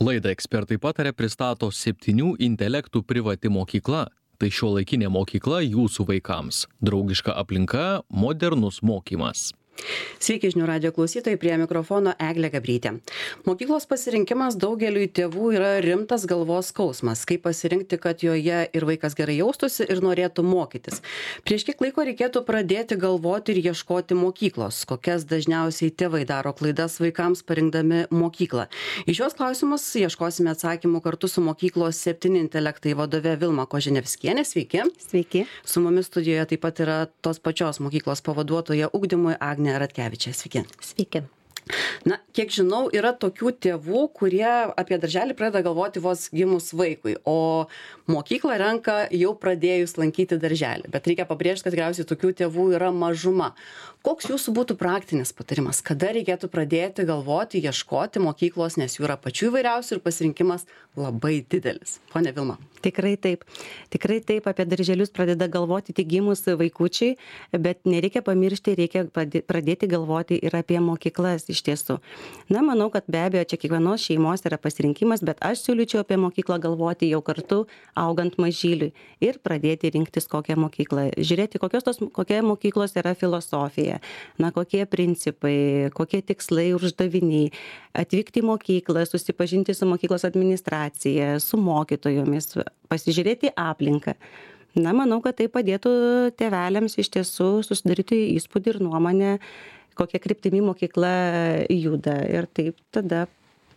Laidą Ekspertai pataria pristato 7 intelektų privati mokykla. Tai šiuolaikinė mokykla jūsų vaikams. Draugiška aplinka, modernus mokymas. Sveiki žinių radijo klausytojai, prie mikrofono Eglė Gabrytė. Mokyklos pasirinkimas daugeliui tėvų yra rimtas galvos skausmas. Kaip pasirinkti, kad joje ir vaikas gerai jaustųsi ir norėtų mokytis. Prieš kiek laiko reikėtų pradėti galvoti ir ieškoti mokyklos. Kokias dažniausiai tėvai daro klaidas vaikams parinkdami mokyklą. Į šios klausimus ieškosime atsakymų kartu su mokyklos 7 intelektai vadove Vilma Koženevskienė. Sveiki. Sveiki. Su mumis studijoje taip pat yra tos pačios mokyklos pavaduotoja ugdymui Agnė Ratkevičė. Sveiki. Sveiki. Na, kiek žinau, yra tokių tėvų, kurie apie darželį pradeda galvoti vos gimus vaikui, o mokyklą renka jau pradėjus lankyti darželį. Bet reikia pabrėžti, kad tikriausiai tokių tėvų yra mažuma. Koks jūsų būtų praktinis patarimas? Kada reikėtų pradėti galvoti, ieškoti mokyklos, nes jų yra pačių įvairiausių ir pasirinkimas labai didelis. Pone Vilma. Tikrai taip. Tikrai taip, apie darželius pradeda galvoti tik gimus vaikučiai, bet nereikia pamiršti, reikia pradėti galvoti ir apie mokyklas iš tiesų. Na, manau, kad be abejo, čia kiekvienos šeimos yra pasirinkimas, bet aš siūlyčiau apie mokyklą galvoti jau kartu augant mažyliui ir pradėti rinktis kokią mokyklą. Žiūrėti, kokia mokyklos yra filosofija, na, kokie principai, kokie tikslai, uždaviniai. Atvykti į mokyklą, susipažinti su mokyklos administracija, su mokytojomis, pasižiūrėti aplinką. Na, manau, kad tai padėtų tėveliams iš tiesų susidaryti įspūdį ir nuomonę, kokia kryptimi mokykla juda. Ir taip tada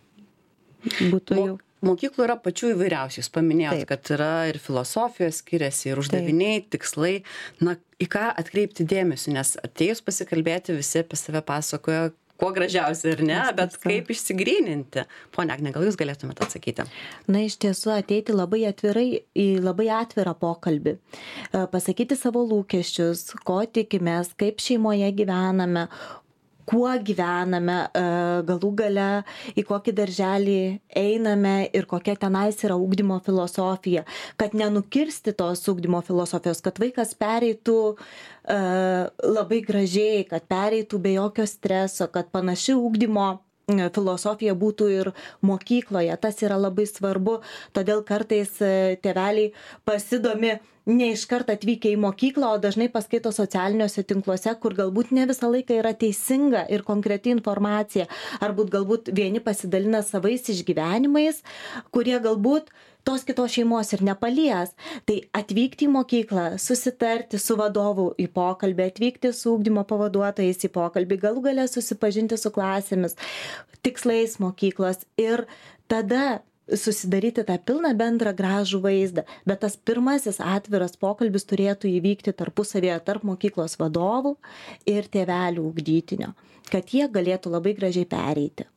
būtų jau. Mokyklų yra pačių įvairiausių. Jūs paminėjot, kad yra ir filosofijos skiriasi, ir uždaviniai, tikslai. Na, į ką atkreipti dėmesį, nes atėjus pasikalbėti visi apie save pasakoja, kuo gražiausia ir ne, bet kaip išsigryninti. Pone Agne, gal jūs galėtumėte atsakyti? Na, iš tiesų ateiti labai atvirai, į labai atvirą pokalbį. Pasakyti savo lūkesčius, ko tikimės, kaip šeimoje gyvename, kuo gyvename, galų gale į kokį darželį einame ir kokia tenais yra ugdymo filosofija, kad nenukirsti tos ugdymo filosofijos, kad vaikas pereitų labai gražiai, kad pereitų be jokio streso, kad panaši ugdymo filosofija būtų ir mokykloje. Tas yra labai svarbu, todėl kartais tėveliai pasidomi ne iš karto atvykę į mokyklą, o dažnai paskaito socialiniuose tinkluose, kur galbūt ne visą laiką yra teisinga ir konkreti informacija, arba galbūt vieni pasidalina savais išgyvenimais, kurie galbūt tos kitos šeimos ir nepalies. Tai atvykti į mokyklą, susitarti su vadovu į pokalbį, atvykti su ugdymo pavaduotojais į pokalbį, galų gale susipažinti su klasėmis, tikslais mokyklos ir tada susidaryti tą pilną bendrą gražų vaizdą. Bet tas pirmasis atviras pokalbis turėtų įvykti tarpusavėje tarp mokyklos vadovų ir tėvelių ugdytinio, kad jie galėtų labai gražiai pereiti.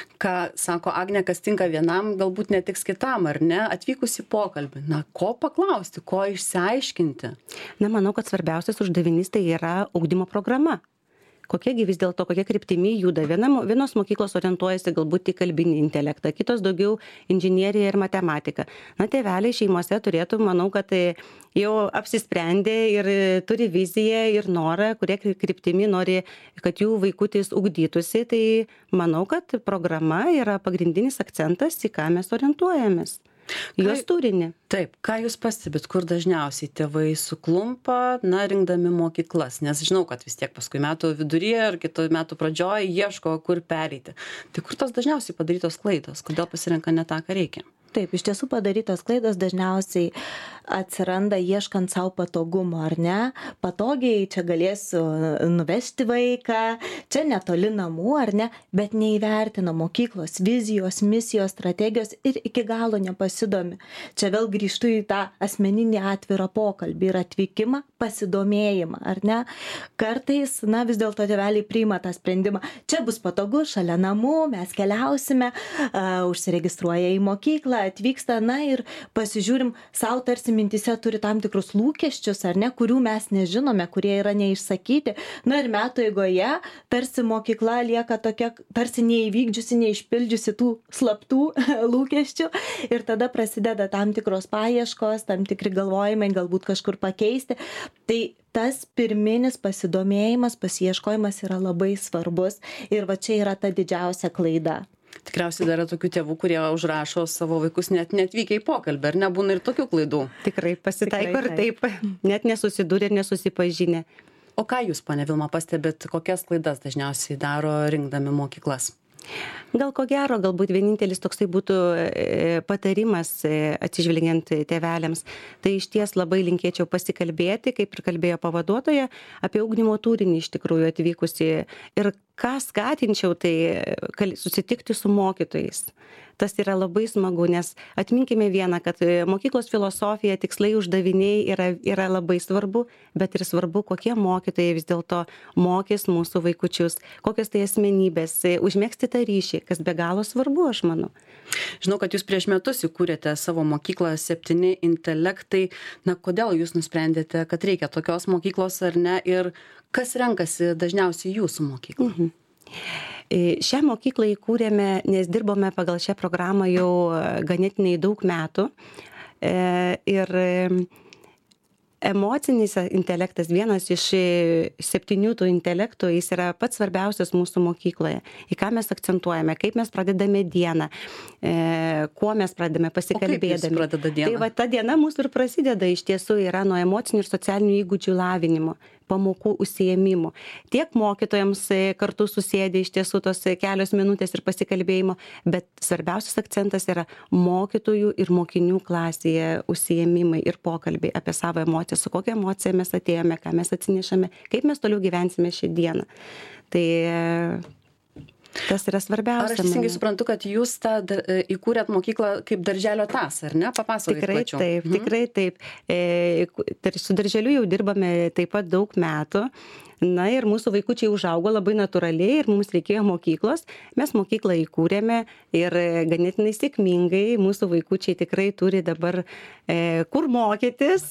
Ką sako Agnė, kas tinka vienam, galbūt netiks kitam, ar ne? Atvykus į pokalbį, na, ko paklausti, ko išsiaiškinti? Na, manau, kad svarbiausias uždavinys tai yra ugdymo programa. Kokiegi vis dėlto, kokia kryptimi juda. Vienos mokyklos orientuojasi galbūt į kalbinį intelektą, kitos daugiau inžinieriją ir matematiką. Na, tėveliai šeimose turėtų, manau, kad jau apsisprendė ir turi viziją ir norą, kurie kryptimi nori, kad jų vaikutis ugdytųsi. Tai manau, kad programa yra pagrindinis akcentas, į ką mes orientuojamės. Jos turinį. Taip, ką jūs pastebit, kur dažniausiai tėvai suklumpa, na, rinkdami mokyklas, nes žinau, kad vis tiek paskui metų viduryje ar kitų metų pradžioje ieško, kur pereiti. Tai kur tos dažniausiai padarytos klaidos, kodėl pasirenka ne tą, ką reikia? Taip, iš tiesų padarytos klaidos dažniausiai atsiranda ieškant savo patogumo, ar ne? Patogiai čia galėsiu nuvežti vaiką, čia netoli namų, ar ne? Bet neįvertina mokyklos vizijos, misijos, strategijos ir iki galo nepasidomi. Čia vėl grįžtu į tą asmeninį atvirą pokalbį ir atvykimą, pasidomėjimą, ar ne? Kartais, na, vis dėlto tėveliai priima tą sprendimą. Čia bus patogu, šalia namų, mes keliausime, užsiregistruoja į mokyklą, atvyksta, na ir pasižiūrim, savo tarsi mintise turi tam tikrus lūkesčius, ar ne, kurių mes nežinome, kurie yra neišsakyti. Na ir metų eigoje tarsi mokykla lieka tokia, tarsi neįvykdžiusi, neišpildžiusi tų slaptų lūkesčių ir tada prasideda tam tikros paieškos, tam tikri galvojimai, galbūt kažkur pakeisti. Tai tas pirminis pasidomėjimas, pasiieškojimas yra labai svarbus ir va čia yra ta didžiausia klaida. Tikriausiai dar yra tokių tėvų, kurie užrašo savo vaikus net netvykę į pokalbį, ar nebūna ir tokių klaidų? Tikrai pasitaiko ir taip, net nesusidūrė ir nesusipažinę. O ką jūs, ponia Vilma, pastebit, kokias klaidas dažniausiai daro rinkdami mokyklas? Gal ko gero, galbūt vienintelis toksai būtų patarimas atsižvelgiant tėveliams. Tai iš ties labai linkėčiau pasikalbėti, kaip ir kalbėjo pavaduotoja, apie ugdymo turinį iš tikrųjų atvykusi. Ir ką skatinčiau, tai susitikti su mokytojais. Tas yra labai smagu, nes atminkime vieną, kad mokyklos filosofija, tikslai, uždaviniai yra labai svarbu, bet ir svarbu, kokie mokytojai vis dėlto mokys mūsų vaikučius, kokios tai asmenybės, užmegzti tą ryšį, kas be galo svarbu, aš manau. Žinau, kad jūs prieš metus įkūrėte savo mokyklą 7 intelektai. Na, kodėl jūs nusprendėte, kad reikia tokios mokyklos ar ne, ir kas renkasi dažniausiai jūsų mokyklą? Šią mokyklą įkūrėme, nes dirbome pagal šią programą jau ganėtinai daug metų. Ir emocinis intelektas, vienas iš 7 tų intelektų, jis yra pats svarbiausias mūsų mokykloje. Į ką mes akcentuojame, kaip mes pradedame dieną, kuo mes pradedame pasikalbėdami. Tai va, ta diena mūsų ir prasideda, iš tiesų yra nuo emocinių ir socialinių įgūdžių lavinimo, pamokų užsiėmimų. Tiek mokytojams kartu susėdė iš tiesų tos kelios minutės ir pasikalbėjimo, bet svarbiausias akcentas yra mokytojų ir mokinių klasėje užsiėmimai ir pokalbiai apie savo emocijas, su kokia emocija mes atėjome, ką mes atsinešame, kaip mes toliau gyvensime šią dieną. Tai tas yra svarbiausia. Ar aš teisingai suprantu, kad jūs įkūrėt mokyklą kaip darželio tąsą, ar ne? Papasakokit plačiau. Tikrai taip. Su darželiu jau dirbame taip pat daug metų. Na ir mūsų vaikučiai užaugo labai natūraliai ir mums reikėjo mokyklos. Mes mokyklą įkūrėme ir ganėtinai sėkmingai. Mūsų vaikučiai tikrai turi dabar kur mokytis.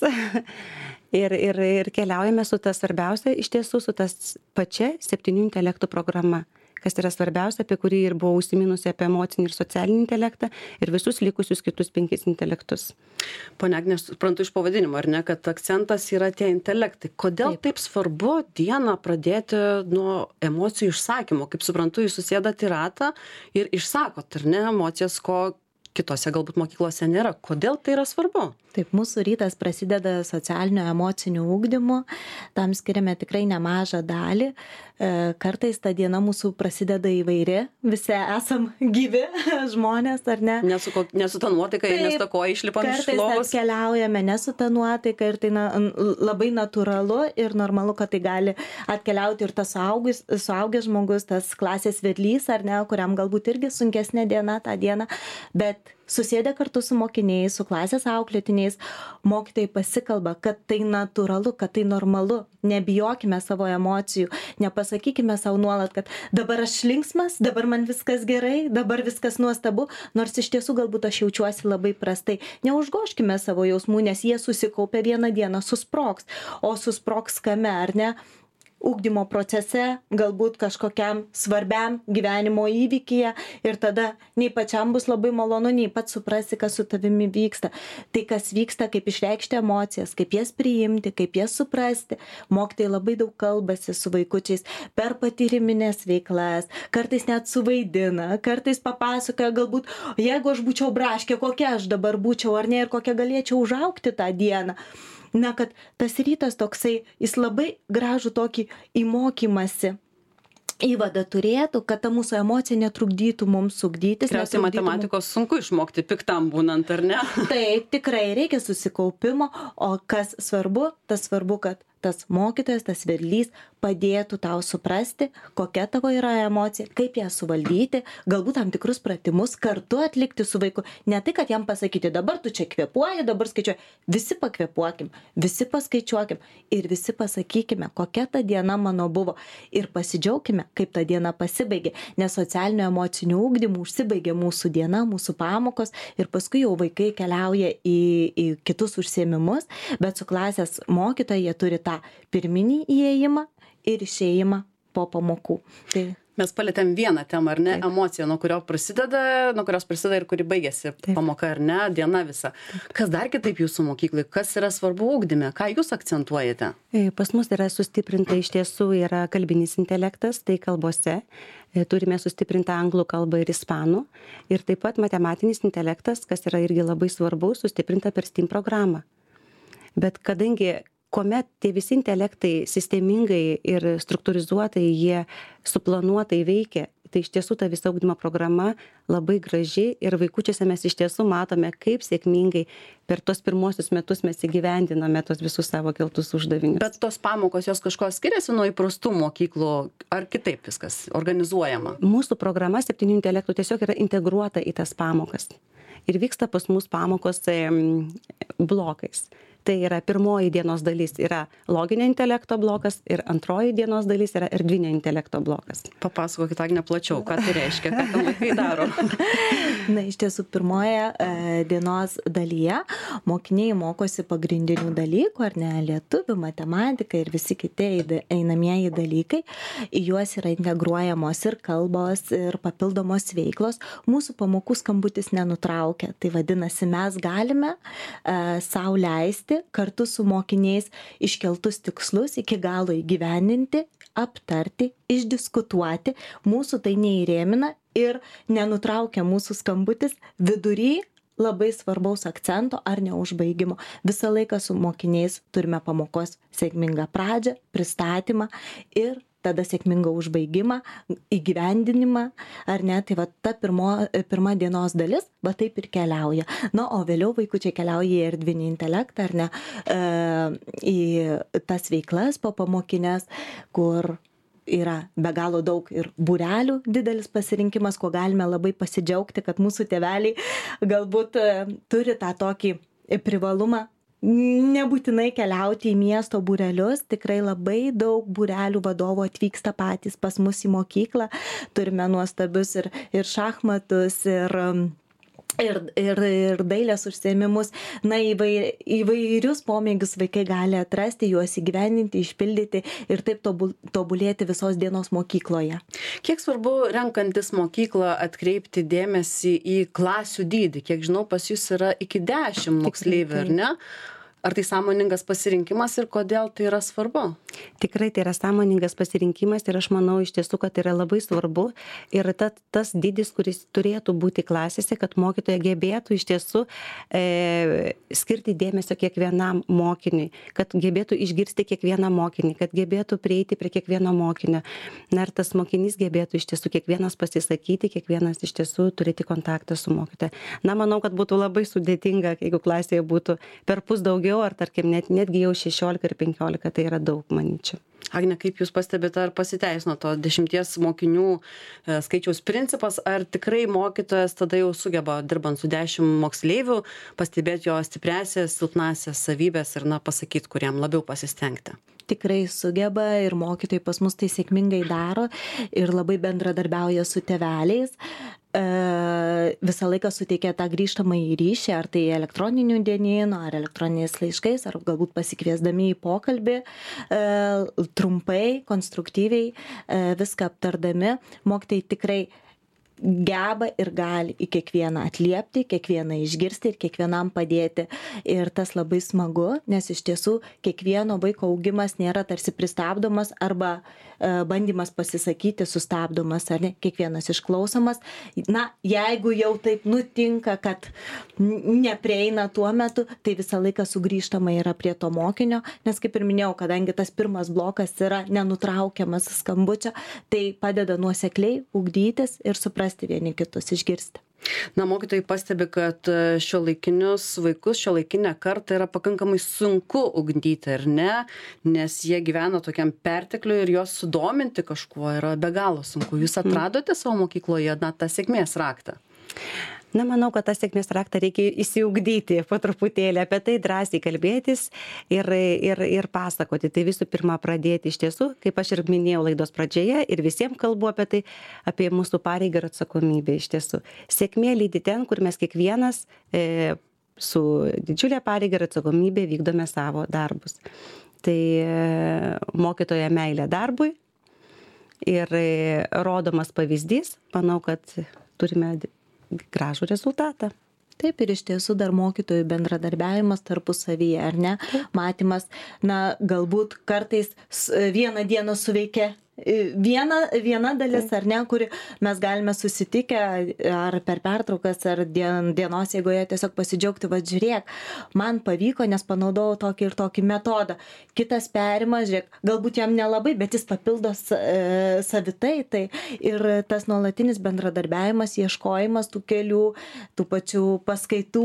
Ir keliaujame su ta svarbiausia, iš tiesų su tas pačia 7 intelektų programa. Kas yra svarbiausia, apie kurį ir buvo užsiminusi apie emocinį ir socialinį intelektą ir visus likusius kitus 5 intelektus. Pone Agne, suprantu iš pavadinimo, ar ne, kad akcentas yra tie intelektai. Kodėl taip svarbu dieną pradėti nuo emocijų išsakymo? Kaip suprantu, jūs susėdat į ratą ir išsakot, ar ne, emocijas, ko kitose galbūt mokyklose nėra. Kodėl tai yra svarbu? Taip, mūsų rytas prasideda socialinio emocinių ugdymų, tam skiriame tikrai nemažą dalį. Kartais ta diena mūsų prasideda įvairi, visi esam gyvi žmonės, ar ne? Nesu ta nuotaika, nes to ko išlipam iš lovos. Kartais atkeliaujame nesu ta nuotaika ir tai labai natūralu ir normalu, kad tai gali atkeliauti ir tas suaugęs žmogus, tas klasės vedlys, ar ne, kuriam galbūt irgi sunkesnė diena tą dieną, bet susėdę kartu su mokiniais, su klasės auklėtiniais, mokytojai pasikalba, kad tai natūralu, kad tai normalu. Nebijokime savo emocijų, nepasakykime savo nuolat, kad dabar aš linksmas, dabar man viskas gerai, dabar viskas nuostabu, nors iš tiesų galbūt aš jaučiuosi labai prastai. Neužgoškime savo jausmų, nes jie susikaupia vieną dieną, susprogs. O susprogs kame, ar ne? Ugdymo procese, galbūt kažkokiam svarbiam gyvenimo įvykyje ir tada nei pačiam bus labai malonu, nei pats suprasi, kas su tavimi vyksta. Tai kas vyksta, kaip išreikšti emocijas, kaip jas priimti, kaip jas suprasti. Mokytojai labai daug kalbasi su vaikučiais per patyriminės veiklas, kartais net suvaidina, kartais papasakoja, galbūt jeigu aš būčiau braškė, kokia aš dabar būčiau ar ne ir kokia galėčiau užaugti tą dieną. Na, kad tas rytas toksai, jis labai gražų tokį įmokymasi įvadą turėtų, kad ta mūsų emocija netrukdytų mums ugdytis. Tikriausiai matematikos sunku išmokti piktam būnant, ar ne? Taip, tikrai reikia susikaupimo, o kas svarbu, tas svarbu, kad tas mokytojas, tas vedlys padėtų tau suprasti, kokia tavo yra emocija, kaip ją suvaldyti, galbūt tam tikrus pratimus kartu atlikti su vaiku. Ne tai, kad jam pasakyti, dabar tu čia kvėpuoji, dabar skaičiuoji. Visi pakvėpuokim, visi paskaičiuokim ir visi pasakykime, kokia ta diena mano buvo. Ir pasidžiaugkime, kaip ta diena pasibaigė, nes socialinio emocinių ugdymų užsibaigė mūsų diena, mūsų pamokos ir paskui jau vaikai keliauja į kitus užsiėmimus, bet su klasės mokytoja jie turi tą pirminį įėjimą ir išėjimą po pamokų. Mes palėtėm vieną temą, ar ne? Taip. Emocija, nuo kurios prasideda ir kuri baigėsi. Taip. Pamoka, ar ne? Diena visa. Taip. Kas dar kitaip jūsų mokyklai? Kas yra svarbu ugdyme? Ką jūs akcentuojate? Pas mus yra sustiprinta iš tiesų yra kalbinis intelektas, tai kalbose. Turime sustiprintą anglų kalbą ir ispanų. Ir taip pat matematinis intelektas, kas yra irgi labai svarbu, sustiprinta per STEAM programą. Bet kadangi kuomet tie visi intelektai sistemingai ir struktūrizuotai jie suplanuotai veikia, tai iš tiesų ta visa ugdymo programa labai graži ir vaikučiuose mes iš tiesų matome, kaip sėkmingai per tuos pirmosius metus mes įgyvendiname tos visus savo keltus uždavinius. Bet tos pamokos jos kažko skiriasi nuo įprastų mokyklų, ar kitaip viskas organizuojama? Mūsų programa 7 intelektų tiesiog yra integruota į tas pamokas. Ir vyksta pas mus pamokos blokais. Tai yra pirmoji dienos dalis yra loginio intelekto blokas ir antroji dienos dalis yra erdvinio intelekto blokas. Papasakokit, Agne, plačiau, ką tai reiškia, ką tam vaikai daro. Na, iš tiesų, pirmoje dienos dalyje mokiniai mokosi pagrindinių dalykų, ar ne, lietuvių, matematika ir visi kiti einamieji dalykai. Į juos yra integruojamos ir kalbos, ir papildomos veiklos. Mūsų pamokų skambutis nenutraukia. Tai vadinasi, mes galime sau leisti kartu su mokiniais iškeltus tikslus iki galo įgyvendinti, aptarti, išdiskutuoti. Mūsų tai neįrėmina ir nenutraukia mūsų skambutis vidury labai svarbaus akcento ar neužbaigimo. Visą laiką su mokiniais turime pamokos sėkmingą pradžią, pristatymą ir tada sėkmingą užbaigimą, įgyvendinimą, ar ne, tai va ta pirma dienos dalis, va taip ir keliauja. Na, o vėliau vaikučiai keliauja į erdvinį intelektą, ar ne, į tas veiklas pamokinės, kur yra be galo daug ir būrelių didelis pasirinkimas, ko galime labai pasidžiaugti, kad mūsų tėveliai galbūt turi tą tokį privalumą nebūtinai keliauti į miesto būrelius, tikrai labai daug būrelių vadovų atvyksta patys pas mus į mokyklą, turime nuostabius ir šachmatus, ir dailės užsiėmimus, na, įvairius pomėgius vaikai gali atrasti, juos įgyvendinti, išpildyti ir taip tobulėti visos dienos mokykloje. Kiek svarbu renkantis mokyklą atkreipti dėmesį į klasių dydį? Kiek žinau, pas jūs yra iki 10 moksleivių, ar ne? Ar tai sąmoningas pasirinkimas ir kodėl tai yra svarbu? Tikrai tai yra sąmoningas pasirinkimas ir aš manau iš tiesų, kad tai yra labai svarbu ir tas dydis, kuris turėtų būti klasėse, kad mokytoja gebėtų iš tiesų skirti dėmesio kiekvienam mokiniui, kad gebėtų išgirsti kiekvieną mokinį, kad gebėtų prieiti prie kiekvieno mokinio. Na ir tas mokinys gebėtų iš tiesų kiekvienas pasisakyti, kiekvienas iš tiesų turėti kontaktą su mokytoja. Na, manau, kad būtų labai sudėtinga, jeigu klasėje būtų perpus daugiau, ar tarkim netgi jau 16 ir 15, tai yra daug, manyčiau. Agne, kaip jūs pastebite, ar pasiteisino to 10 mokinių skaičiaus principas, ar tikrai mokytojas tada jau sugeba, dirbant su 10 moksleivių, pastebėti jo stipriasias, silpnasias savybės ir, pasakyti, kuriam labiau pasistengti? Tikrai sugeba ir mokytojai pas mus tai sėkmingai daro ir labai bendradarbiauja su tėveliais. Visą laiką suteikia tą grįžtamąjį ryšį, ar tai elektroniniu dienynu, ar elektroniniais laiškais, ar galbūt pasikviesdami į pokalbį, trumpai, konstruktyviai, viską aptardami. Mokytojai tikrai geba ir gali į kiekvieną atliepti, kiekvieną išgirsti ir kiekvienam padėti. Ir tas labai smagu, nes iš tiesų kiekvieno vaiko augimas nėra tarsi pristabdomas arba bandymas pasisakyti sustabdomas, ar ne, kiekvienas išklausomas. Na, jeigu jau taip nutinka, kad neprieina tuo metu, tai visą laiką sugrįžtama yra prie to mokinio, nes kaip ir minėjau, kadangi tas pirmas blokas yra nenutraukiamas skambučio, tai padeda nuosekliai ugdytis ir suprasti vieni kitus, išgirsti. Na, mokytojai pastebi, kad šiuolaikinius vaikus, šiuolaikinę kartą yra pakankamai sunku ugdyti, ar ne? Nes jie gyvena tokiam pertekliui ir juos sudominti kažkuo yra be galo sunku. Jūs atradote savo mokykloje, tą sėkmės raktą? Na, manau, kad tą sėkmės raktą reikia įsiugdyti po truputėlį, apie tai drąsiai kalbėtis ir pasakoti. Tai visų pirma pradėti iš tiesų, kaip aš ir minėjau laidos pradžioje ir visiems kalbu apie tai, apie mūsų pareigą ir atsakomybę iš tiesų. Sėkmė lydi ten, kur mes kiekvienas su didžiulė pareiga ir atsakomybė vykdome savo darbus. Tai mokytojo meilė darbui, ir rodomas pavyzdys, manau, kad turime gražų rezultatą. Taip, ir iš tiesų dar mokytojų bendradarbiavimas tarpusavyje, ar ne? Matymas, galbūt kartais vieną dieną suveikia viena dalis, ar ne, kuri mes galime susitikę ar per pertraukas, ar dienos eigoje tiesiog pasidžiaugti, va žiūrėk, man pavyko, nes panaudojau tokį ir tokį metodą. Kitas perima, žiūrėk, galbūt jam nelabai, bet jis papildo savitai, tai ir tas nuolatinis bendradarbiavimas, ieškojimas tų kelių, tų pačių paskaitų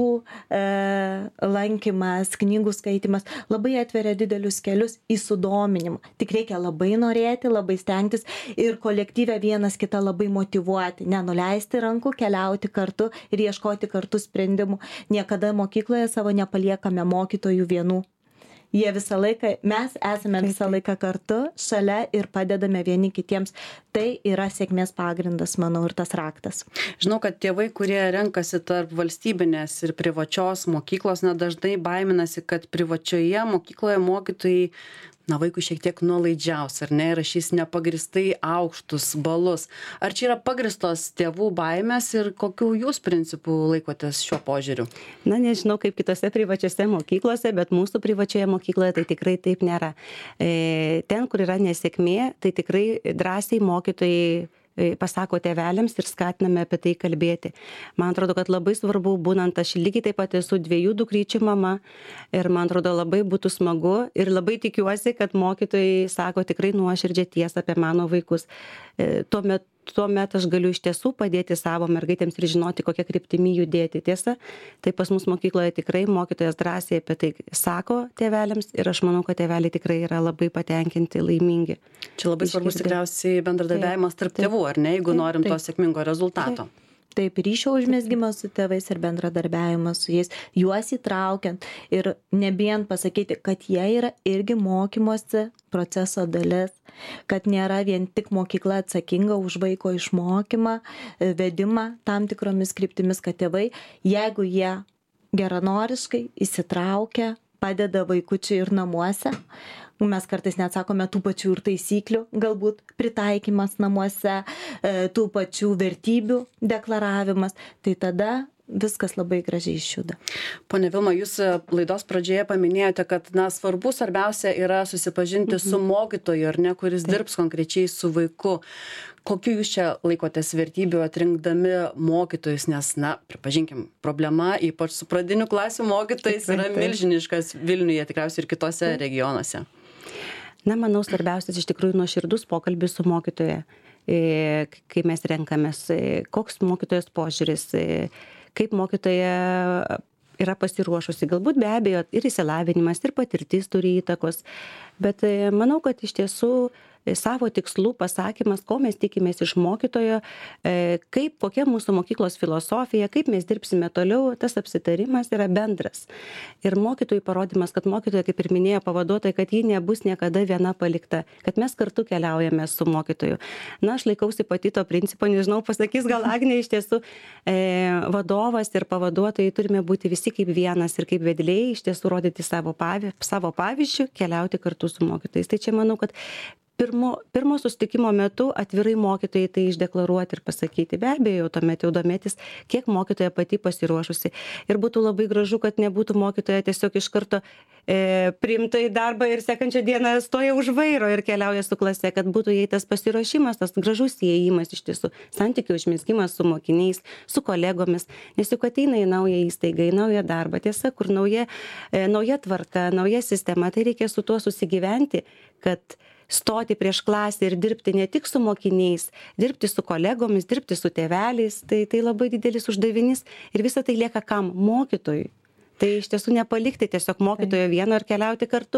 lankymas, knygų skaitimas, labai atveria didelius kelius į sudominimą. Tik reikia labai norėti, labai stengtis ir kolektyvę vienas kitą labai motyvuoti, nenuleisti rankų, keliauti kartu ir ieškoti kartu sprendimų. Niekada mokykloje savo nepaliekame mokytojų vienų. Jie visą laiką, mes esame visą laiką kartu, šalia ir padedame vieni kitiems. Tai yra sėkmės pagrindas, manau, ir tas raktas. Žinau, kad tėvai, kurie renkasi tarp valstybinės ir privačios mokyklos, dažnai baiminasi, kad privačioje mokykloje mokytojai vaikui šiek tiek nuolaidžiaus, ar ne, rašys nepagristai aukštus balus. Ar čia yra pagristos tėvų baimės ir kokių jūs principų laikotės šiuo požiūriu? Nežinau, kaip kitose privačiose mokyklose, bet mūsų privačioje mokykloje tai tikrai taip nėra. Ten, kur yra nesėkmė, tai tikrai drąsiai mokytojai pasako tėveliams ir skatiname apie tai kalbėti. Man atrodo, kad labai svarbu, būnant, aš lygiai taip pat esu 2 dukryčių mama ir man atrodo labai būtų smagu ir labai tikiuosi, kad mokytojai sako tikrai nuoširdžią tiesą apie mano vaikus. Tuomet aš galiu iš tiesų padėti savo mergaitėms ir žinoti, kokią kryptimį judėti. Tiesa, tai pas mus mokykloje tikrai mokytojas drąsiai apie tai sako tėveliams ir aš manau, kad tėveliai tikrai yra labai patenkinti, laimingi. Čia labai svarbus tikriausiai bendradarbiavimas tarp tėvų, ar ne, jeigu norim to sėkmingo rezultato. Taip, ryšio užmezgimas su tėvais ir bendradarbiavimas su jais, juos įtraukiant ir nebijant pasakyti, kad jie yra irgi mokymosi proceso dalis, kad nėra vien tik mokykla atsakinga už vaiko išmokymą, vedimą tam tikromis kryptimis, kad tėvai, jeigu jie geranoriškai įsitraukia, padeda vaikučiui ir namuose, mes kartais net sakome tų pačių ir taisyklių, galbūt pritaikymas namuose, tų pačių vertybių deklaravimas, tai tada viskas labai gražiai išjuda. Pone Vilma, jūs laidos pradžioje paminėjote, kad svarbu, svarbiausia yra susipažinti su mokytoju, ar ne, kuris dirbs konkrečiai su vaiku. Kokiu jūs čia laikotės vertybių atrinkdami mokytojus, nes, pripažinkim, problema, ypač su pradinių klasių mokytojais, yra milžiniškas Vilniuje, tikriausiai ir kitose regionuose. Manau, svarbiausias iš tikrųjų nuoširdus pokalbis su mokytoja, kai mes renkamės, koks mokytojas požiūris, kaip mokytoja yra pasiruošusi. Galbūt be abejo ir išsilavinimas, ir patirtis turi įtakos, bet manau, kad iš tiesų savo tikslų pasakymas, ko mes tikimės iš mokytojo, kokia mūsų mokyklos filosofija, kaip mes dirbsime toliau, tas apsitarimas yra bendras. Ir mokytojų parodymas, kad mokytoja, kaip ir minėjo pavaduotoja, kad ji nebus niekada viena palikta, kad mes kartu keliaujame su mokytoju. Aš laikausi pati to principo, nežinau, pasakys gal Agnė, iš tiesų vadovas ir pavaduotojai turime būti visi kaip vienas ir kaip vedliai, iš tiesų rodyti savo pavyzdžių, keliauti kartu su mokytojais. Tai čia manau, kad pirmo susitikimo metu atvirai mokytojai tai išdeklaruoti ir pasakyti. Be abejo, tuomet jau domėtis, kiek mokytoja pati pasiruošusi. Ir būtų labai gražu, kad nebūtų mokytoja tiesiog iš karto priimta į darbą ir sekančią dieną stoja už vairo ir keliauja su klase, kad būtų jai tas pasiruošimas, tas gražus įėjimas iš tiesų, santykių užmezgimas su mokiniais, su kolegomis, nes juk ateina į naują įstaigą, į naują darbą. Tiesa, kur nauja tvarka, nauja sistema, tai reikia su tuo susigyventi, kad stoti prieš klasę ir dirbti ne tik su mokiniais, dirbti su kolegomis, dirbti su tėveliais, tai labai didelis uždavinys ir visa tai lieka kam? Mokytojui. Tai iš tiesų nepalikti tiesiog mokytojo vieno ir keliauti kartu.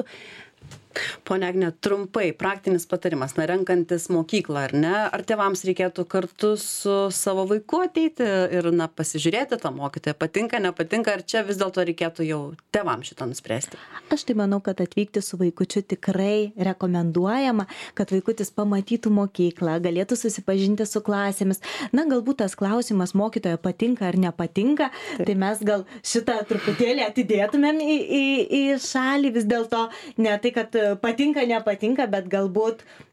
Pone Agne, trumpai, praktinis patarimas, renkantis mokyklą, ar ne? Ar tėvams reikėtų kartu su savo vaiku ateiti ir pasižiūrėti tą mokytoją, patinka, nepatinka, ar čia vis dėlto reikėtų jau tėvams šitą nuspręsti? Aš tai manau, kad atvykti su vaikučiu tikrai rekomenduojama, kad vaikutis pamatytų mokyklą, galėtų susipažinti su klasėmis. Galbūt tas klausimas mokytojo patinka ar nepatinka, tai mes gal šitą truputėlį atidėtumėm į šalį, vis dėlto ne tai, kad patinka, nepatinka, bet galbūt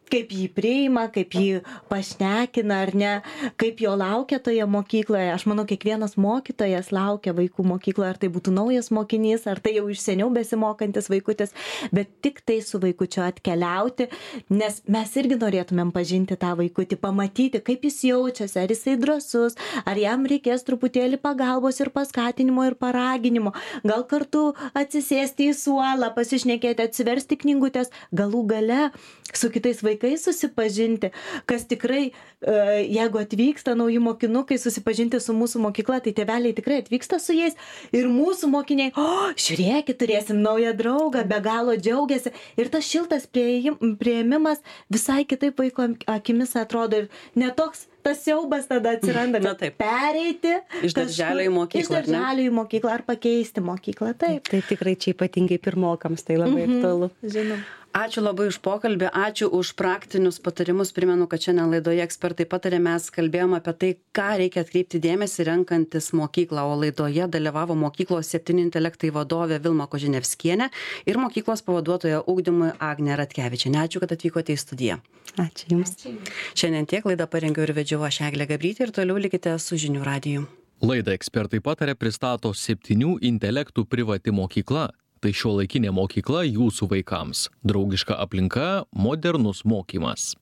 kaip jį priima, kaip jį pašnekina ar ne, kaip jo laukia toje mokykloje. Aš manau, kiekvienas mokytojas laukia vaikų mokykloje, ar tai būtų naujas mokinys, ar tai jau iš seniau besimokantis vaikutis, bet tik tai su vaikučiu atkeliauti, nes mes irgi norėtumėm pažinti tą vaikutį, pamatyti, kaip jis jaučiasi, ar jisai drąsus, ar jam reikės truputėlį pagalbos ir paskatinimo ir paraginimo, gal kartu atsisėsti į suolą, pasišnekėti, atsiversti knygutės, galų gale su kitais vaikais susipažinti, kas tikrai, jeigu atvyksta nauji mokinukai susipažinti su mūsų mokykla, tai tėveliai tikrai atvyksta su jais ir mūsų mokiniai, žiūrėkit, turėsim naują draugą, be galo džiaugiasi ir tas šiltas priėmimas visai kitaip vaiko akimis atrodo ir netoks tas siaubas tada atsiranda, kad pereiti iš darželio į mokyklą. Iš darželio į mokyklą ar pakeisti mokyklą, taip. Tai tikrai čia ypatingai pirmokams tai labai aktualu. Žinom. Ačiū labai už pokalbį, ačiū už praktinius patarimus. Primenu, kad šiandien laidoje Ekspertai patarė, mes kalbėjome apie tai, ką reikia atkreipti dėmesį renkantis mokyklą, o laidoje dalyvavo mokyklos 7 intelektai vadovė Vilma Koženevskienė ir mokyklos pavaduotoja ugdymui Agnė Ratkevičienė. Ačiū, kad atvykote į studiją. Ačiū Jums. Šiandien tiek, laidą parengiau ir vedžiau aš Eglė Gabrytė ir toliau likite su Žinių radiju. Laidą Ekspertai patarė pristato 7 intelektų privati mokykla. Tai šiuolaikinė mokykla jūsų vaikams. Draugiška aplinka, modernus mokymas.